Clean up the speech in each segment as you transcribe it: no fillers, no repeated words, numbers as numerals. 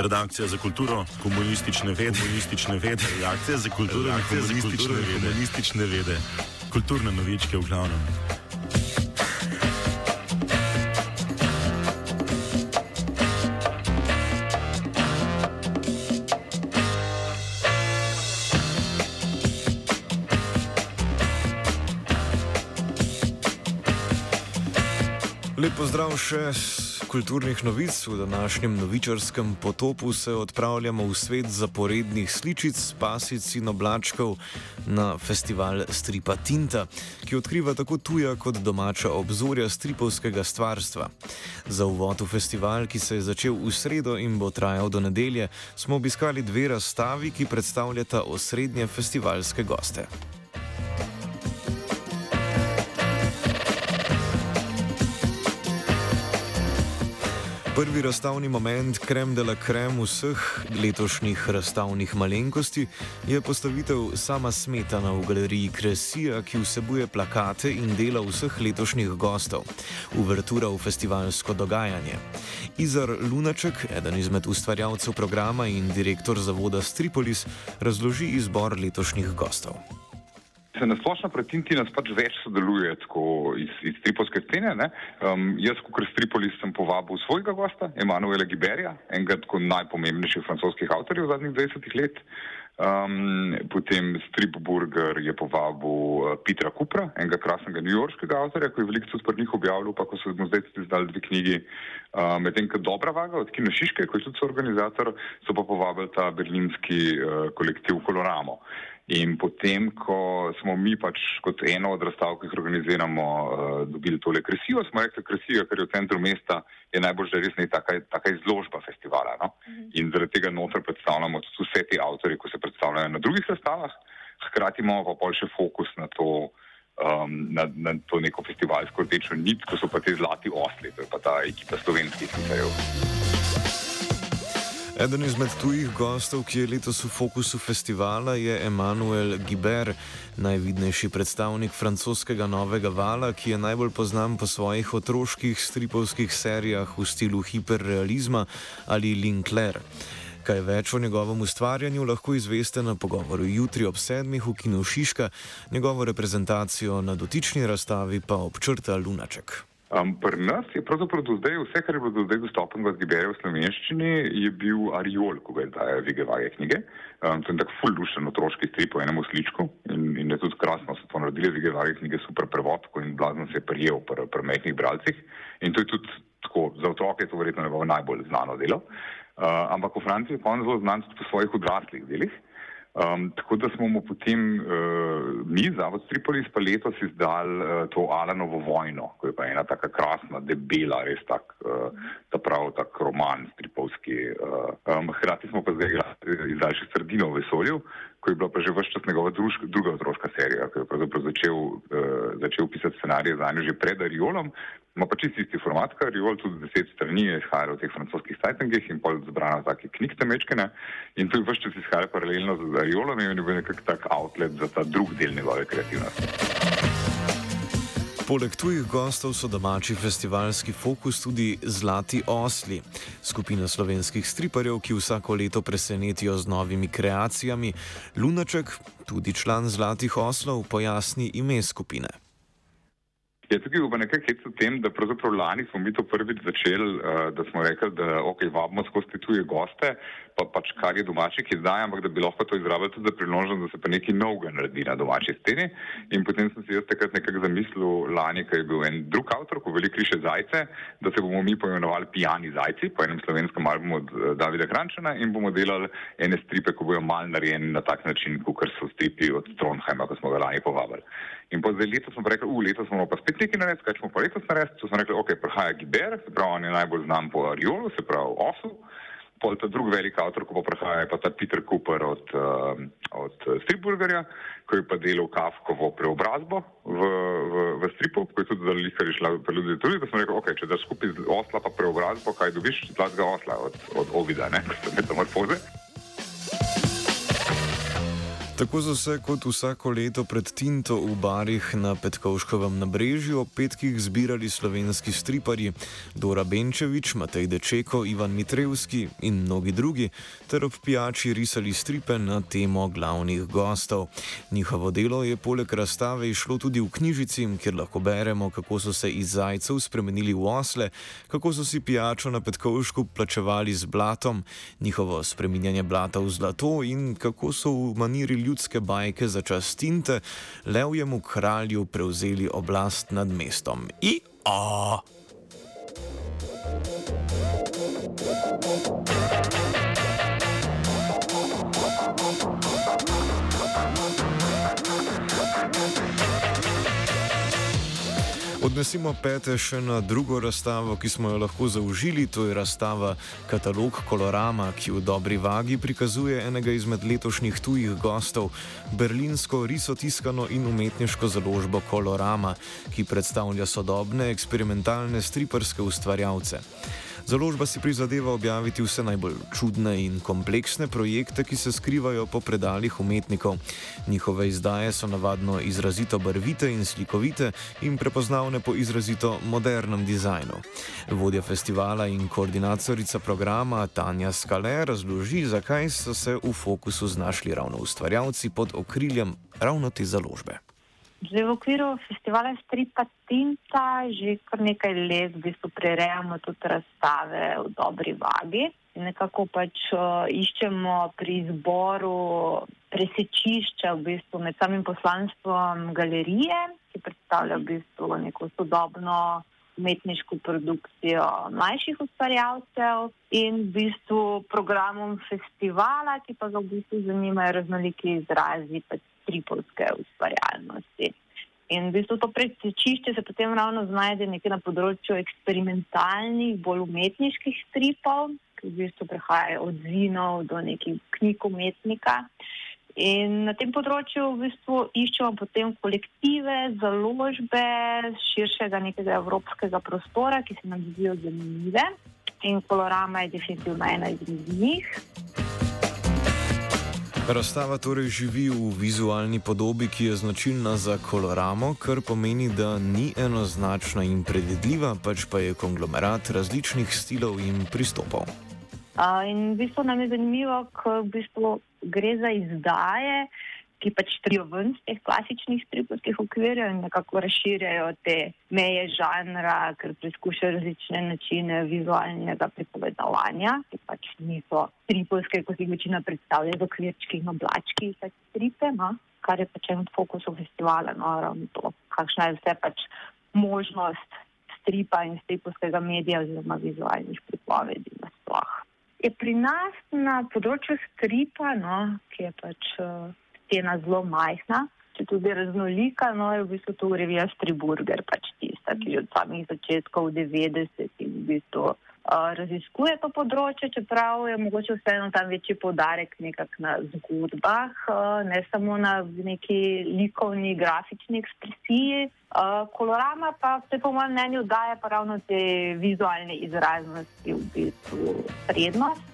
Redakcija za kulturo, komunistične vede, redakcija za kulturo, komunistične vede, kulturne novičke v glavnem. Lep pozdrav še kulturnih novic. V današnjem novičarskem potopu se odpravljamo v svet zaporednih sličic, pasic in oblačkov na festival stripa Tinta, ki odkriva tako tuja kot domača obzorja stripovskega stvarstva. Za uvod v festival, ki se je začel v sredo in bo trajal do nedelje, smo obiskali dve razstavi, ki predstavljata osrednje festivalske goste. Prvi razstavni moment, krem de la krem vseh letošnjih razstavnih malenkosti, je postavitev Sama Smetana v galeriji Kresija, ki vsebuje plakate in dela vseh letošnjih gostov. Uvertura v festivalsko dogajanje. Izar Lunaček, eden izmed ustvarjalcev programa in direktor zavoda Stripolis, razloži izbor letošnjih gostov. Na splošno pri Tinti nas pač več sodeluje tako iz stripovske scene. Jaz, kot Stripolis, sem povabil svojega gosta, Emanuela Giberja, enega tako najpomembnejših francoskih avtorjev zadnjih 20 let. Potem Stripburger je povabil Petera Kupra, enega krasnega newyorškega avtorja, ki je veliko tudi pri njih objavljal, pa ko so mu zdaj izdali 2 knjigi. Medtem ko Dobra Vaga od Kino Šiške, ki je tudi soorganizator, so pa povabili ta berlinski kolektiv Coloramo. In potem, ko smo mi pač kot eno od razstav, ki jih organiziramo, dobili tole Kresijo, smo rekli, Kresija, ker je v centru mesta, je najbolj res taka izložba festivala. No? In zaradi tega noter predstavljamo tudi vse te avtorje, ko se predstavljajo na drugih razstavah, hkrati imamo pa pol še fokus na to, na to neko festivalsko rdečo nit, ko so pa te zlati osli, to je pa ta ekipa slovenskih slikarjev. Eden izmed tujih gostov, ki je letos v fokusu festivala, je Emanuel Giber, najvidnejši predstavnik francoskega novega vala, ki je najbolj poznan po svojih otroških stripovskih serijah v stilu hiperrealizma ali Linkler. Kaj več o njegovem ustvarjanju lahko izveste na pogovoru jutri ob 7 v Kinu Šiška, njegovo reprezentacijo na dotični razstavi pa občrta Lunaček. Pri nas je pravzaprav do zdaj, vse, kar je bilo do zdaj dostopno z Giberja v slovenščini, je bil Ariol, ko ga izdajajo Vigevage knjige. To je tak ful lušen otroški strip o enem osličku in je tudi krasno, so to naredili Vigevage knjige, super prevod, in blazno se je prijel pri majhnih bralcih. In to je tudi tako, za otroke je to verjetno njegovo najbolj znano delo. Ampak v Franciji je pa on zelo znan tudi po svojih odraslih delih. Tako da smo mu potem mi, Zavod Stripolis, pa letos izdali to Alanovo vojno, ko je pa ena taka krasna, debela, res tak roman stripovski. Hkrati smo pa zdaj izdali še Sardino v vesolju, ko je bila pa že ves čas njegova druga otroška serija, ko je pravzaprav začel pisati scenarije zanjo že pred Ariolom. Ima pa čisto isti format, ker Ariol tudi 10 strani je izhajalo v teh francoskih sajtengih in pol zbrana take knjigte mečkene. In to je ves čas izhaja paralelno z Ariolom in je bil nekak tak outlet za ta drug del njegove kreativnosti. Poleg tujih gostov so domači festivalski fokus tudi Zlati osli, skupina slovenskih striparjev, ki vsako leto presenetijo z novimi kreacijami. Lunaček, tudi član Zlatih oslov, pojasni ime skupine. Ja, tukaj bo nekaj hec o tem, da pravzaprav lani smo mi to prvič začeli, da smo rekli, da vabimo skozi tuje goste, pa pač kar je domačih izdaja, ampak da bi lahko to izrabili tudi za priložnost, da se pa nekaj novega naredi na domači sceni. In potem sem si jaz takrat nekako zamislil lani, ko je bil en drug avtor, ko veliko riše zajce, da se bomo mi poimenovali Pijani zajci, po enem slovenskem albumu od Davida Krančana, in bomo delali ene stripe, ko bojo mal narejeni na tak način, kot so stripi od Trondheima, ko smo ga lani povabili. In pa zdaj letos smo rekli, letos smo pa spet nekaj narediti, kaj smo pa letos narediti, so smo rekli, prihaja Giber, se pravi, on je najbolj znan po Ariolu, se pravi Oslu, pol ta drug velik avtor, ko pa prihaja, je pa ta Peter Cooper od Stripburgerja, ko je pa delal Kafkovo preobrazbo v stripu, ko je tudi za likarji šla ljudi tudi, da smo rekli, če daš skupaj Osla pa preobrazbo, kaj dobiš? Zlatega osla od Ovida, ne, ko so metamorfoze. Tako so se kot vsako leto pred Tinto v barih na Petkovškovem nabrežju ob petkih zbirali slovenski striparji Dora Benčevič, Matej Dečeko, Ivan Mitrevski in mnogi drugi, ter ob pijači risali stripe na temo glavnih gostov. Njihovo delo je poleg razstave išlo tudi v knjižici, kjer lahko beremo, kako so se iz zajcev spremenili v osle, kako so si pijačo na Petkovšku plačevali z blatom, njihovo spreminjanje blata v zlato in kako so v maniri ljudske bajke za čas Tinte levjemu kralju prevzeli oblast nad mestom. Odnesimo pete še na drugo razstavo, ki smo jo lahko zaužili, to je razstava Katalog Kolorama, ki v dobri vagi prikazuje enega izmed letošnjih tujih gostov, berlinsko risotiskano in umetniško založbo Kolorama, ki predstavlja sodobne eksperimentalne striparske ustvarjalce. Založba si prizadeva objaviti vse najbolj čudne in kompleksne projekte, ki se skrivajo po predalih umetnikov. Njihove izdaje so navadno izrazito barvite in slikovite in prepoznavne po izrazito modernem dizajnu. Vodja festivala in koordinatorica programa Tanja Skale razloži, zakaj so se v fokusu znašli ravno ustvarjalci pod okriljem ravno te založbe. Zdaj, v okviru festivala Stripa Tinta že kar nekaj let v bistvu prirejamo tudi razstave v dobri vagi. In nekako iščemo pri izboru presečišča v bistvu med samim poslanstvom galerije, ki predstavlja v bistvu neko sodobno umetniško produkcijo mlajših ustvarjalcev in v bistvu programom festivala, ki pa ga v bistvu zanimajo raznoliki izrazi stripovske ustvarjalnosti. In v bistvu to presečišče se potem ravno znajde nekje na področju eksperimentalnih, bolj umetniških stripov, ki v bistvu prehajajo od zinov do nekih knjig umetnika. In na tem področju v bistvu iščemo potem kolektive, založbe širšega nekega evropskega prostora, ki se nam zdijo zanimive. In Kolorama je definitivno ena izmed njih. Razstava torej živi v vizualni podobi, ki je značilna za Koloramo, kar pomeni, da ni enoznačna in predvidljiva, pač pa je konglomerat različnih stilov in pristopov. In v bistvu nam je zanimivo, ker v bistvu gre za izdaje, ki trijo ven z teh klasičnih stripovskih okvirjev in nekako razširjajo te meje žanra, ker preizkušajo različne načine vizualnega pripovedovanja, ki niso stripovske, kot jih večina predstavlja z okvirčki in oblački, stripe, kar je en od fokusov festivala, ravno to, kakšna je vse možnost stripa in stripovskega medija oziroma vizualnih pripovedi nasploh. Je pri nas na področju stripa, ki je scena zelo majhna, če tudi raznolika, je v bistvu to revija Striburger, tista, ki od samih začetkov 90-ih v bistvu raziskuje to področje, čeprav je mogoče vseeno tam večji poudarek nekako na zgodbah, ne samo na neki likovni, grafični ekspresiji. Kolorama pa se po mojem mnenju daje pa ravno te vizualne izraznosti v bistvu prednost.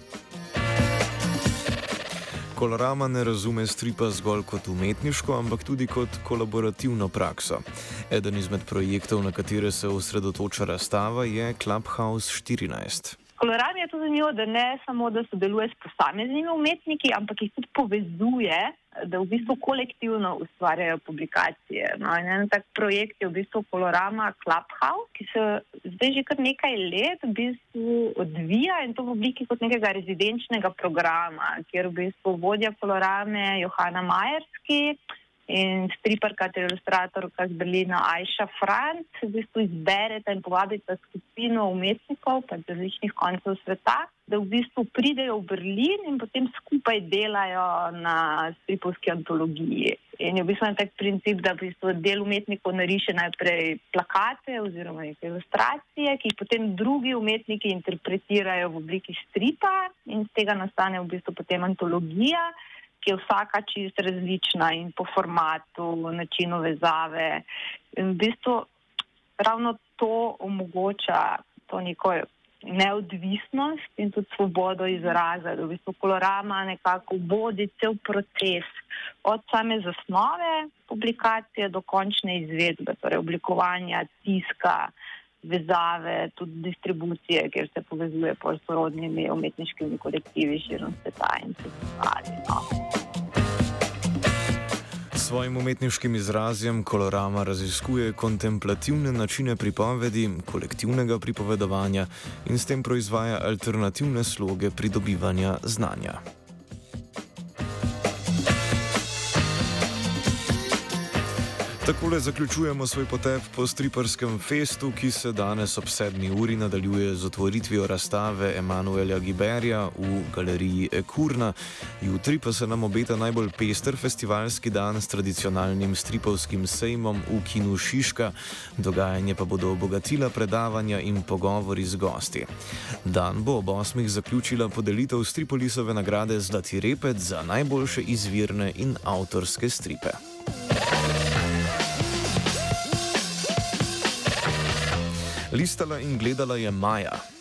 Kolorama ne razume stripa zgolj kot umetniško, ampak tudi kot kolaborativno prakso. Eden izmed projektov, na katere se osredotoča razstava, je Clubhouse 14. Kolorama je to zanimivo, da ne samo, da sodeluje s posameznimi umetniki, ampak jih tudi povezuje, da v bistvu kolektivno ustvarjajo publikacije. In en tak projekt je v bistvu Kolorama Clubhouse, ki se zdaj že kar nekaj let v bistvu odvija in to v obliki kot nekega rezidenčnega programa, kjer v bistvu vodja Kolorame Johana Majerski in striparka ter ilustratorka iz Berlina Ajša Franc v bistvu izbereta in povabita skupino umetnikov z različnih koncev sveta, da v bistvu pridejo v Berlin in potem skupaj delajo na stripovski antologiji. In je v bistvu tak princip, da v bistvu del umetnikov nariše najprej plakate oziroma neke ilustracije, ki jih potem drugi umetniki interpretirajo v obliki stripa in z tega nastane v bistvu potem antologija, ki je vsaka čisto različna in po formatu, načinu vezave. In v bistvu ravno to omogoča to neko neodvisnost in tudi svobodo izraza. V bistvu Kolorama nekako vodi cel proces od same zasnove publikacije do končne izvedbe, torej oblikovanja, tiska, vezave, tudi distribucije, kjer se povezuje s sorodnimi umetniškimi kolektivi širom sveta in festivali. S svojim umetniškim izrazjem Kolorama raziskuje kontemplativne načine pripovedi, kolektivnega pripovedovanja in s tem proizvaja alternativne sloge pridobivanja znanja. Takole zaključujemo svoj potep po striparskem festu, ki se danes ob 7. uri nadaljuje z otvoritvijo razstave Emanuela Giberja v galeriji Ekurna. Jutri pa se nam obeta najbolj pester festivalski dan s tradicionalnim stripovskim sejmom v kinu Šiška. Dogajanje pa bodo obogatila predavanja in pogovori z gosti. Dan bo ob 8. zaključila podelitev Stripolisove nagrade Zlati repet za najboljše izvirne in avtorske stripe. Listala in gledala je Maja.